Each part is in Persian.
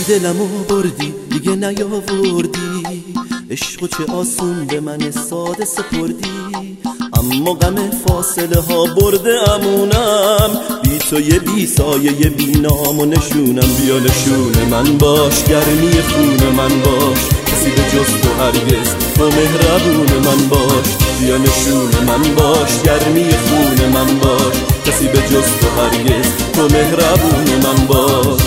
دلمو بردی دیگه نیاوردی، عشقو چه آسون به من ساده سپردی. اما غم فاصله ها برده امونم، بی تو یه بی سایه یه بی نام و نشونم. بیا نشون من باش، گرمی خون من باش، کسی به جز تو هرگز تو مهربون من باش. بیا نشون من باش، گرمی خون من باش، کسی به جز تو هرگز تو مهربون من باش.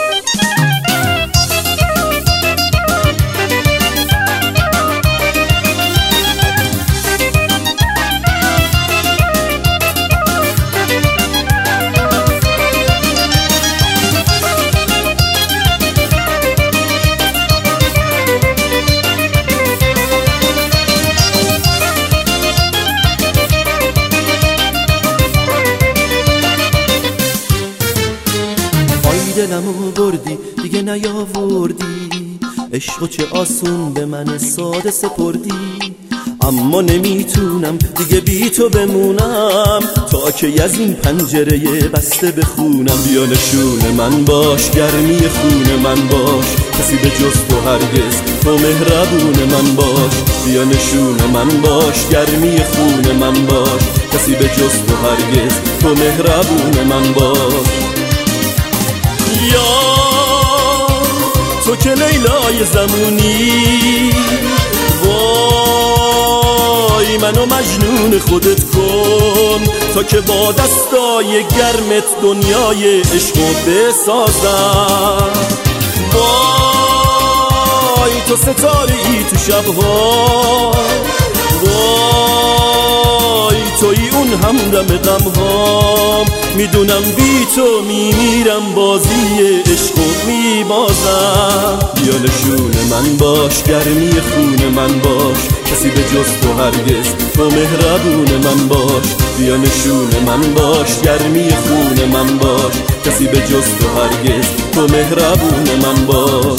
دلمو بردی دیگه نیاوردی، عشقو چه آسون به من ساده سپردی. اما نمیتونم دیگه بی تو بمونم، تا که از این پنجره بسته بخونم. بیا نشون من باش، گرمی خون من باش، کسی به جز تو هرگز تو مهربون من باش. بیا نشون من باش، گرمی خون من باش، کسی به جز تو هرگز تو مهربون من باش. یا تو که لیلای زمونی، وای منو مجنون خودت کن، تا که با دستای گرمت دنیای عشقو بسازم. وای تو ستاره ای تو شبها، وای توی اون همدم غمهام. میدونم بی تو میمیرم، بازی عشقو میبازم. بیا نشون من باش، گرمی خون من باش، کسی به جز تو هرگز تو مهربون من باش. بیا نشون من باش، گرمی خون من باش، کسی به جز تو هرگز تو مهربون من باش.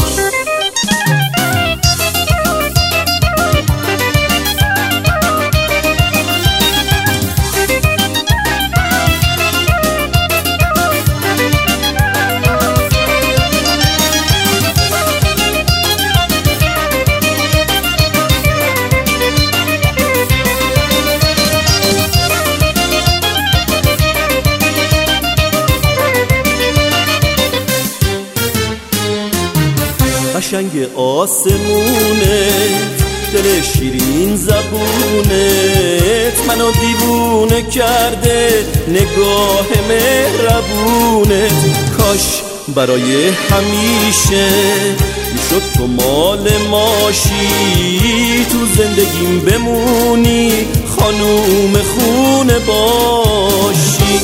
قشنگ آسمونت، دل شیرین زبونت، منو دیوونه کرده نگاه مهربونت. کاش برای همیشه میشد تو مال ماشی، تو زندگیم بمونی خانوم خونه باشی.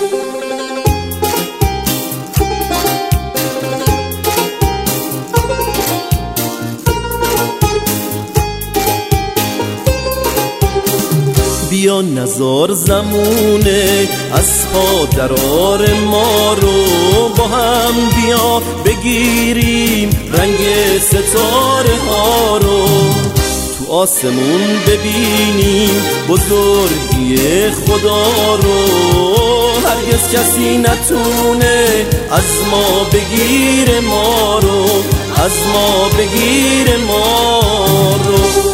بیا نزار زمونه، از پا درار ما رو با هم بیا بگیریم رنگ ستاره ها رو. تو آسمون ببینیم بزرگی خدا رو، هرگز کسی نتونه از ما بگیر ما رو، از ما بگیر ما رو.